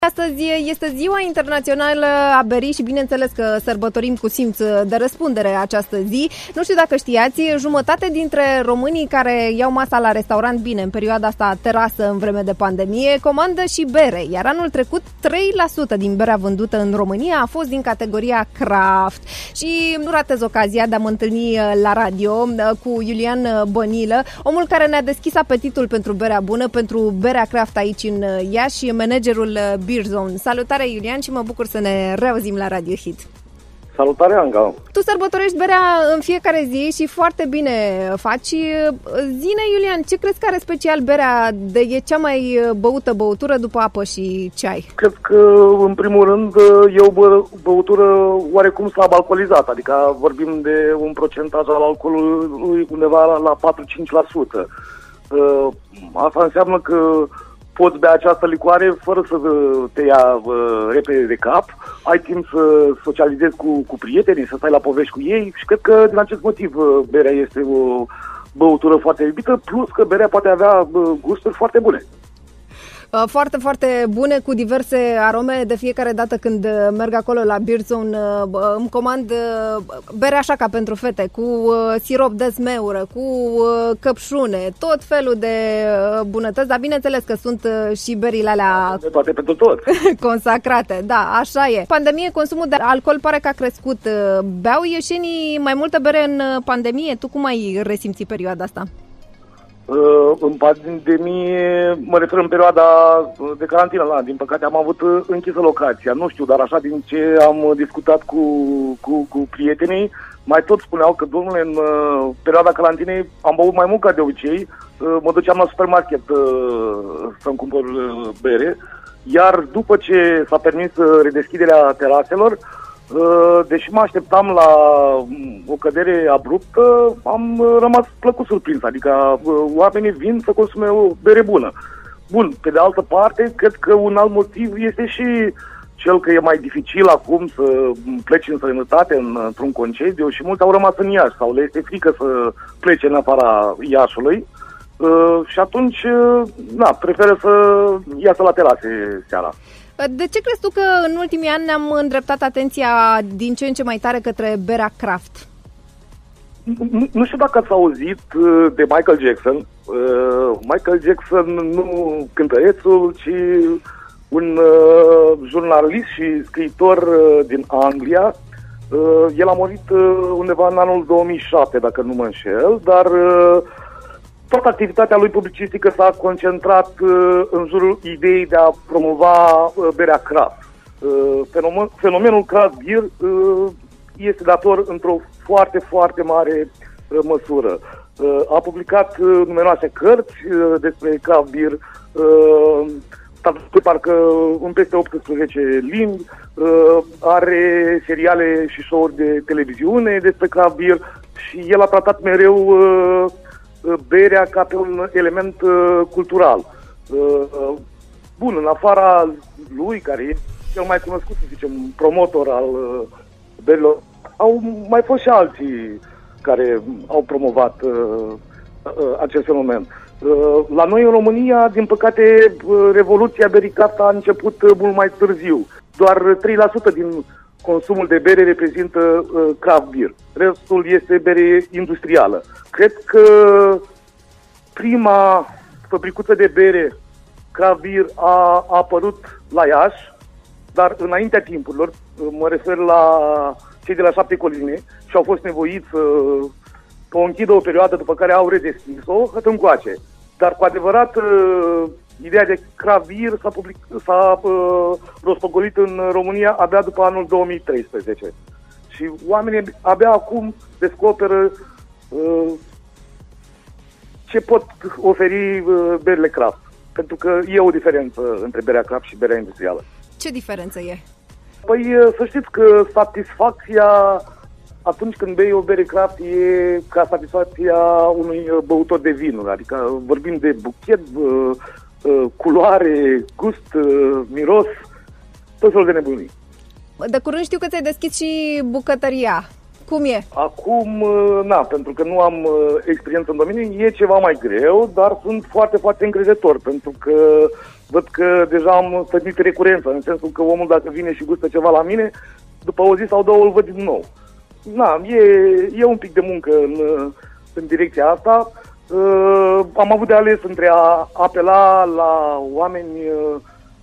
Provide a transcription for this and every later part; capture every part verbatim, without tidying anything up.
Astăzi este Ziua Internațională a Berii și bineînțeles că sărbătorim cu simț de răspundere această zi. Nu știu dacă știați, jumătate dintre românii care iau masa la restaurant, bine, în perioada asta terasă în vreme de pandemie, comandă și bere, iar anul trecut trei la sută din berea vândută în România a fost din categoria craft. Și nu ratez ocazia de a mă întâlni la radio cu Iulian Bănilă, omul care ne-a deschis apetitul pentru berea bună, pentru berea craft aici în Iași, managerul Beer Zone. Salutare, Iulian, și mă bucur să ne reauzim la Radio Hit. Salutare, Anga! Tu sărbătorești berea în fiecare zi și foarte bine faci. Zi-ne, Iulian, ce crezi că are special berea de e cea mai băută băutură după apă și ceai? Cred că, în primul rând, e o bă- băutură oarecum slab alcoolizată, adică vorbim de un procentaj al alcoolului undeva la patru-cinci la sută. Asta înseamnă că poți bea această licoare fără să te ia uh, repede de cap, ai timp să socializezi cu, cu prietenii, să stai la povești cu ei și cred că din acest motiv uh, berea este o băutură foarte iubită, plus că berea poate avea uh, gusturi foarte bune. Foarte, foarte bune, cu diverse arome. De fiecare dată când merg acolo la Beer Zone îmi comand bere așa ca pentru fete, cu sirop de smeură, cu căpșune, tot felul de bunătăți, dar bineînțeles că sunt și berile alea de toate pentru tot. consacrate, da, așa e. Pandemie, consumul de alcool pare că a crescut. Beau ieșenii mai multă bere în pandemie? Tu cum ai resimțit perioada asta? Uh, în pandemie, mă refer în perioada de carantină, la, din păcate am avut închisă locația, nu știu, dar așa din ce am discutat cu, cu, cu prietenii, mai tot spuneau că, domnule, în uh, perioada carantinei am băut mai mult ca de obicei, uh, mă duceam la supermarket uh, să-mi cumpăr uh, bere, iar după ce s-a permis uh, redeschiderea teraselor, deși mă așteptam la o cădere abruptă, am rămas plăcut surprins, adică oamenii vin să consume o bere bună. Bun, pe de altă parte, cred că un alt motiv este și cel că e mai dificil acum să pleci în străinătate, într-un concediu, și mulți au rămas în Iași sau le este frică să plece în afara Iașului și atunci, na, preferă să iasă la terase seara. De ce crezi tu că în ultimii ani ne-am îndreptat atenția din ce în ce mai tare către berea craft? Nu, nu știu dacă ați auzit de Michael Jackson. Uh, Michael Jackson nu cântărețul, ci un uh, jurnalist și scriitor uh, din Anglia. Uh, el a murit uh, undeva în anul două mii șapte, dacă nu mă înșel, dar uh, toată activitatea lui publicistică s-a concentrat uh, în jurul ideii de a promova uh, berea craft. Uh, fenomen, fenomenul craft beer uh, este dator într-o foarte, foarte mare uh, măsură. Uh, a publicat uh, numeroase cărți uh, despre craft beer, uh, parcă în peste optsprezece limbi, uh, are seriale și show-uri de televiziune despre craft beer și el a tratat mereu uh, berea ca pe un element uh, cultural. Uh, bun, în afara lui, care e cel mai cunoscut, să zicem, promotor al uh, berilor, au mai fost și alții care au promovat uh, uh, acest fenomen. Uh, la noi, în România, din păcate, uh, revoluția berii craft a început uh, mult mai târziu. Doar trei la sută din consumul de bere reprezintă uh, craft beer. Restul este bere industrială. Cred că prima fabricuță de bere craft beer a, a apărut la Iași, dar înaintea timpurilor, mă refer la cei de la Șapte Coline, și au fost nevoiți să uh, o închidă o perioadă, după care au redeschis-o, hăt încoace. Dar cu adevărat, uh, ideea de craft beer s-a, public, s-a uh, rostogolit în România abia după anul două mii treisprezece. Și oamenii abia acum descoperă uh, ce pot oferi uh, berile craft. Pentru că e o diferență între berea craft și berea industrială. Ce diferență e? Păi să știți că satisfacția atunci când bei o bere craft e ca satisfacția unui băutor de vinuri. Adică vorbim de buchet, uh, uh, culoare, gust, uh, miros, tot felul de nebunii. De curând știu că ți-ai deschis și bucătăria. Cum e? Acum, na, pentru că nu am experiență în domeniu, e ceva mai greu, dar sunt foarte, foarte încrezător, pentru că văd că deja am stăpânit recurența, în sensul că omul dacă vine și gustă ceva la mine, după o zi sau două îl văd din nou. Na, e, e un pic de muncă în, în direcția asta. Uh, am avut de ales între a apela la oameni uh,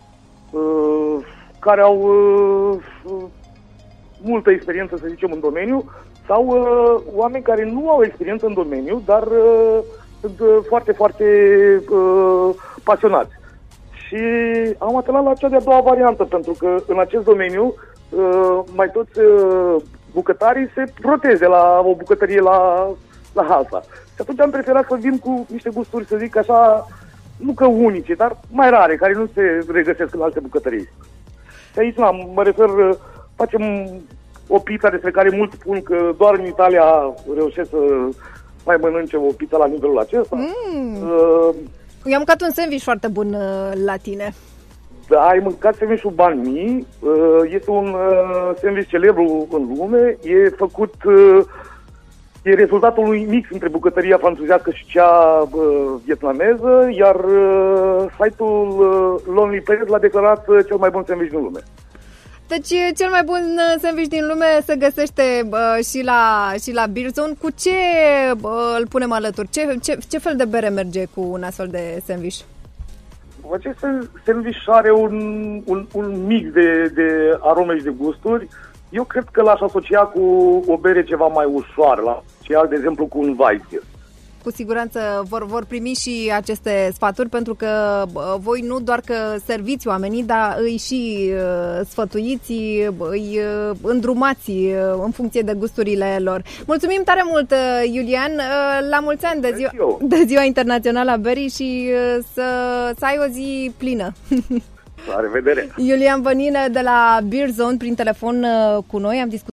uh, care au uh, multă experiență, să zicem, în domeniu, sau uh, oameni care nu au experiență în domeniu, dar uh, sunt uh, foarte, foarte uh, pasionați. Și am apelat la cea de-a doua variantă, pentru că în acest domeniu uh, mai toți uh, bucătarii se proteze la o bucătărie la, la alta. Și atunci am preferat să vin cu niște gusturi, să zic așa, nu că unice, dar mai rare, care nu se regăsesc în alte bucătării. Și aici, na, mă refer, facem o pizza despre care mulți spun că doar în Italia reușesc să mai mănânce o pizza la nivelul acesta. Mm. Uh, Eu am mâncat un sandwich foarte bun uh, la tine. Da, ai mâncat sandwich-ul Banh Mi. Uh, este un uh, sandwich celebru în lume. E făcut... Uh, E rezultatul unui mix între bucătăria franțuzească și cea uh, vietnameză, iar uh, site-ul uh, Lonely Planet l-a declarat uh, cel mai bun sandwich din lume. Deci cel mai bun sandwich din lume se găsește uh, și la și la Beer Zone. Cu ce uh, îl punem alături? Ce, ce, ce fel de bere merge cu un astfel de sandwich? Acest sandwich are un, un, un mix de, de arome și de gusturi. Eu cred că l-aș asocia cu o bere ceva mai ușoară, la de exemplu cu un Weissbier. Cu siguranță vor, vor primi și aceste sfaturi, pentru că voi nu doar că serviți oamenii, dar îi și uh, sfătuiți, îi uh, îndrumați uh, în funcție de gusturile lor. Mulțumim tare mult, Iulian, uh, la mulți ani de ziua, de ziua internațională a berii și uh, să, să ai o zi plină. La revedere! Iulian Vănină de la Beer Zone prin telefon uh, cu noi, am discutat